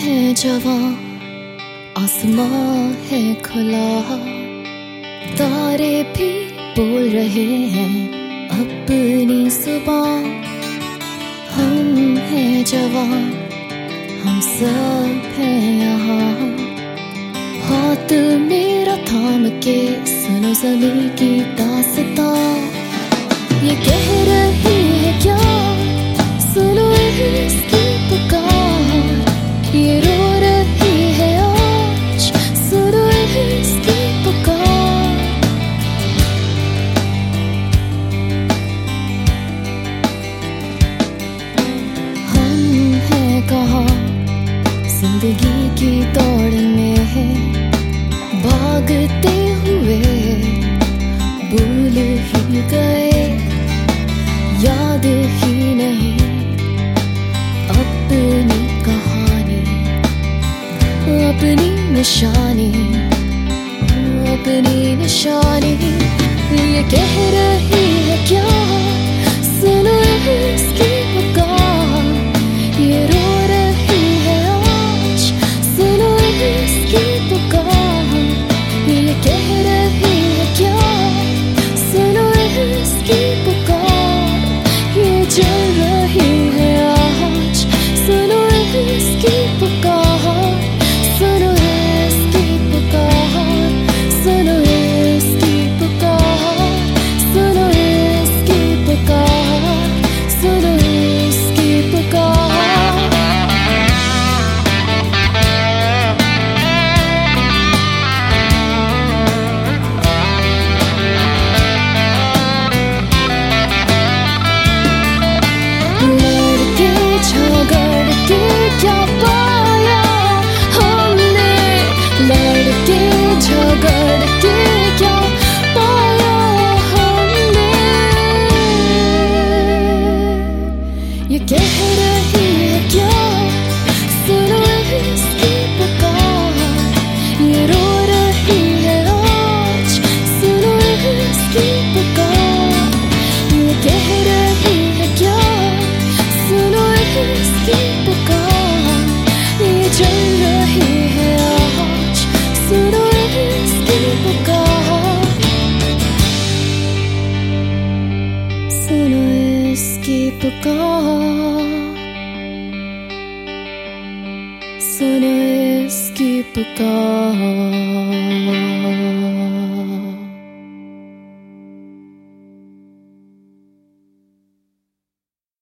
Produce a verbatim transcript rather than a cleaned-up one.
है जवां, आसमां है खुला, तारे भी बोल रहे हैं अपनी जुबान। हम हैं जवां, हम सब हैं यहाँ, हाथ मेरा थाम के सुनो ज़मीं की दास्तां। ये कह रही है क्या, सुनो इसकी पुकार, ये रो रही है आज, सुनो इसकी पुकार। हम हैं कहाँ जिंदगी की दौड़ में, भागते हुए भूल ही गए, याद ही नहीं अपनी कहानी, अपनी निशानी, अपनी निशानी। ये कह रही है क्या, सुनो इसकी पुकार, ये रो रही है आज, सुनो इसकी पुकार। ये कह रही है क्या, सुनो इसकी पुकार, ये जल रही है आज, सुनो इसकी पुकार, सुनो इसकी पुकार, सुनो इसकी पुकार, सुनो इसकी पुकार, सुनो इसकी पुकार। क्या पाया हमने, लड़के झगड़ के क्या पाया हमने। ये कह रही है क्या, सुनो इसकी पुकार, ये रो रही है आज, सुनो इसकी पुकार। ये कह रही है क्या, सुनो इसकी पुकार, ये जल रही है आज, सुनो इसकी पुकार, सुनो इसकी पुकार, सुनो इसकी पुकार।